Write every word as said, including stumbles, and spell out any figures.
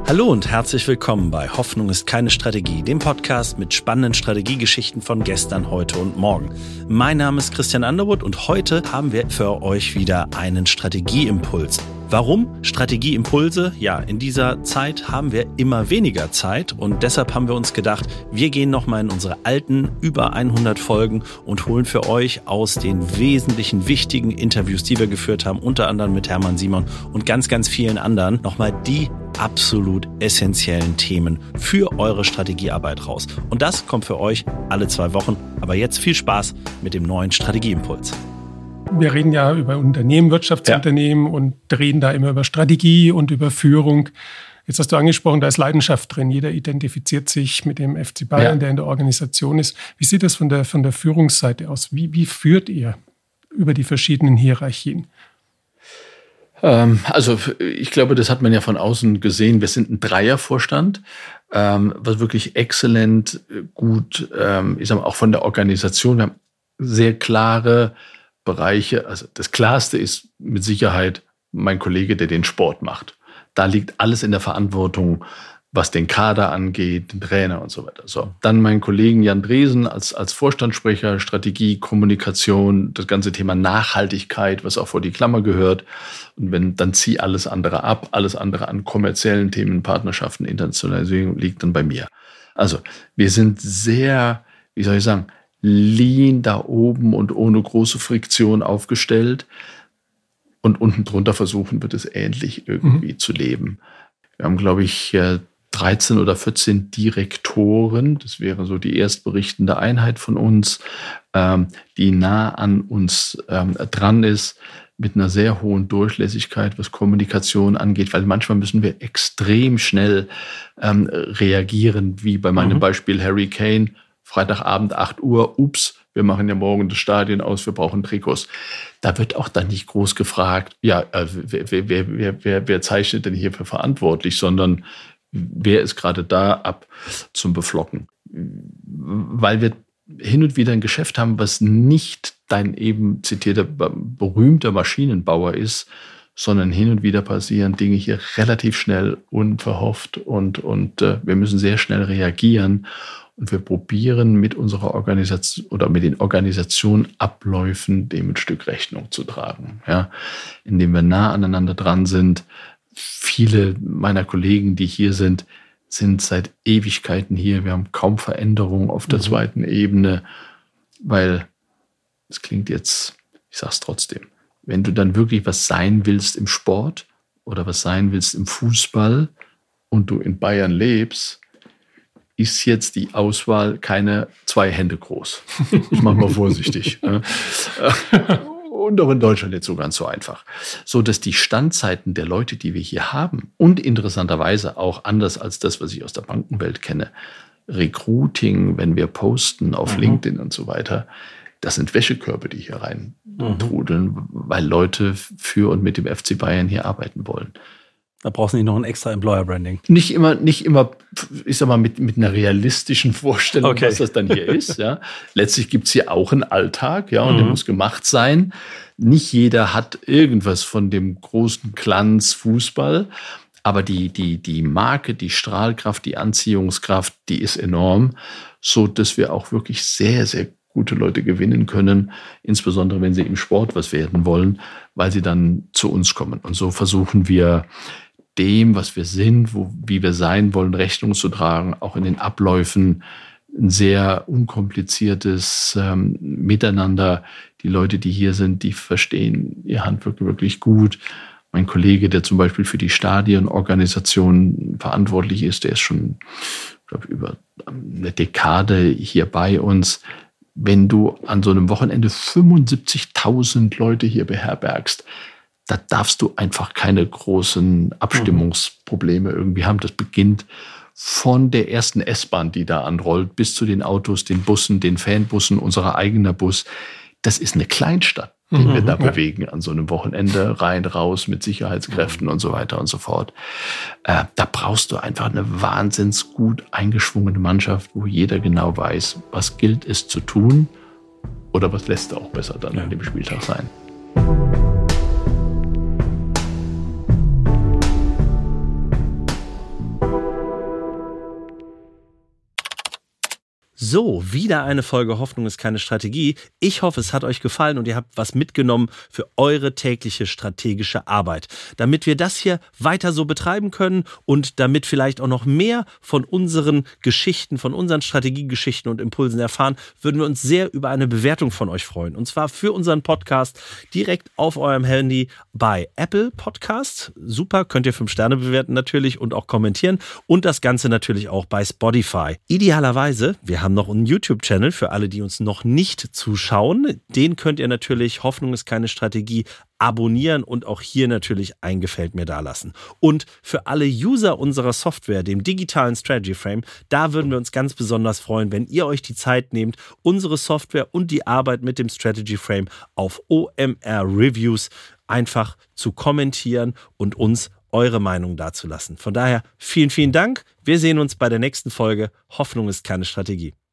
Hallo und herzlich willkommen bei Hoffnung ist keine Strategie, dem Podcast mit spannenden Strategiegeschichten von gestern, heute und morgen. Mein Name ist Christian Underwood und heute haben wir für euch wieder einen Strategieimpuls. Warum Strategieimpulse? Ja, in dieser Zeit haben wir immer weniger Zeit und deshalb haben wir uns gedacht, wir gehen nochmal in unsere alten über hundert Folgen und holen für euch aus den wesentlichen wichtigen Interviews, die wir geführt haben, unter anderem mit Hermann Simon und ganz, ganz vielen anderen, nochmal die absolut essentiellen Themen für eure Strategiearbeit raus. Und das kommt für euch alle zwei Wochen. Aber jetzt viel Spaß mit dem neuen Strategieimpuls. Wir reden ja über Unternehmen, Wirtschaftsunternehmen ja. und reden da immer über Strategie und über Führung. Jetzt hast du angesprochen, da ist Leidenschaft drin. Jeder identifiziert sich mit dem F C Bayern, ja. der in der Organisation ist. Wie sieht das von der, von der Führungsseite aus? Wie, wie führt ihr über die verschiedenen Hierarchien? Ähm, also ich glaube, das hat man ja von außen gesehen. Wir sind ein Dreiervorstand, ähm, was wirklich exzellent gut, ähm, ich sag mal, auch von der Organisation. Wir haben sehr klare Bereiche, also das Klarste ist mit Sicherheit mein Kollege, der den Sport macht. Da liegt alles in der Verantwortung, was den Kader angeht, den Trainer und so weiter. So, dann mein Kollegen Jan Dresen als, als Vorstandssprecher, Strategie, Kommunikation, das ganze Thema Nachhaltigkeit, was auch vor die Klammer gehört. Und wenn, dann zieh alles andere ab, alles andere an kommerziellen Themen, Partnerschaften, Internationalisierung liegt dann bei mir. Also, wir sind sehr, wie soll ich sagen, lean da oben und ohne große Friktion aufgestellt. Und unten drunter versuchen wir das ähnlich irgendwie mhm. zu leben. Wir haben, glaube ich, dreizehn oder vierzehn Direktoren. Das wäre so die erstberichtende Einheit von uns, die nah an uns dran ist, mit einer sehr hohen Durchlässigkeit, was Kommunikation angeht, weil manchmal müssen wir extrem schnell reagieren, wie bei meinem mhm. Beispiel Harry Kane. Freitagabend acht Uhr, ups, wir machen ja morgen das Stadion aus, wir brauchen Trikots. Da wird auch dann nicht groß gefragt, ja, äh, wer, wer, wer, wer, wer zeichnet denn hierfür verantwortlich, sondern wer ist gerade da ab zum Beflocken. Weil wir hin und wieder ein Geschäft haben, was nicht dein eben zitierter berühmter Maschinenbauer ist, sondern hin und wieder passieren Dinge hier relativ schnell, unverhofft und, und äh, wir müssen sehr schnell reagieren. Und wir probieren mit unserer Organisation oder mit den Organisationabläufen dem ein Stück Rechnung zu tragen, ja, indem wir nah aneinander dran sind. Viele meiner Kollegen, die hier sind, sind seit Ewigkeiten hier. Wir haben kaum Veränderungen auf der mhm. zweiten Ebene, weil es klingt jetzt, ich sage es trotzdem, wenn du dann wirklich was sein willst im Sport oder was sein willst im Fußball und du in Bayern lebst, ist jetzt die Auswahl keine zwei Hände groß. Ich mache mal vorsichtig. Und auch in Deutschland nicht so ganz so einfach. So dass die Standzeiten der Leute, die wir hier haben und interessanterweise auch anders als das, was ich aus der Bankenwelt kenne, Recruiting, wenn wir posten auf mhm. LinkedIn und so weiter, das sind Wäschekörbe, die hier rein mhm. trudeln, weil Leute für und mit dem F C Bayern hier arbeiten wollen. Da brauchst du nicht noch ein extra Employer-Branding. Nicht immer, nicht immer, ich sag mal, mit, mit einer realistischen Vorstellung, okay. was das dann hier ist. Ja. Letztlich gibt's hier auch einen Alltag, ja, und mhm. der muss gemacht sein. Nicht jeder hat irgendwas von dem großen Glanz Fußball, aber die, die, die Marke, die Strahlkraft, die Anziehungskraft, die ist enorm, so dass wir auch wirklich sehr, sehr gute Leute gewinnen können, insbesondere wenn sie im Sport was werden wollen, weil sie dann zu uns kommen. Und so versuchen wir, dem, was wir sind, wo, wie wir sein wollen, Rechnung zu tragen, auch in den Abläufen ein sehr unkompliziertes ähm, Miteinander. Die Leute, die hier sind, die verstehen ihr Handwerk wirklich gut. Mein Kollege, der zum Beispiel für die Stadionorganisation verantwortlich ist, der ist schon, glaube ich, über eine Dekade hier bei uns. Wenn du an so einem Wochenende fünfundsiebzigtausend Leute hier beherbergst, da darfst du einfach keine großen Abstimmungsprobleme irgendwie haben. Das beginnt von der ersten S-Bahn, die da anrollt, bis zu den Autos, den Bussen, den Fanbussen, unserer eigener Bus. Das ist eine Kleinstadt, die mhm, wir da ja. bewegen an so einem Wochenende, rein, raus, mit Sicherheitskräften mhm. und so weiter und so fort. Äh, da brauchst du einfach eine wahnsinns gut eingeschwungene Mannschaft, wo jeder genau weiß, was gilt es zu tun oder was lässt er auch besser dann ja. an dem Spieltag sein. So, wieder eine Folge Hoffnung ist keine Strategie. Ich hoffe, es hat euch gefallen und ihr habt was mitgenommen für eure tägliche strategische Arbeit. Damit wir das hier weiter so betreiben können und damit vielleicht auch noch mehr von unseren Geschichten, von unseren Strategiegeschichten und Impulsen erfahren, würden wir uns sehr über eine Bewertung von euch freuen. Und zwar für unseren Podcast direkt auf eurem Handy bei Apple Podcasts. Super, könnt ihr fünf Sterne bewerten natürlich und auch kommentieren. Und das Ganze natürlich auch bei Spotify. Idealerweise, wir haben noch einen YouTube-Channel für alle, die uns noch nicht zuschauen. Den könnt ihr natürlich, Hoffnung ist keine Strategie, abonnieren und auch hier natürlich ein Gefällt mir dalassen. Und für alle User unserer Software, dem digitalen Strategy Frame, da würden wir uns ganz besonders freuen, wenn ihr euch die Zeit nehmt, unsere Software und die Arbeit mit dem Strategy Frame auf O M R Reviews einfach zu kommentieren und uns eure Meinung dazulassen. Von daher vielen, vielen Dank. Wir sehen uns bei der nächsten Folge. Hoffnung ist keine Strategie.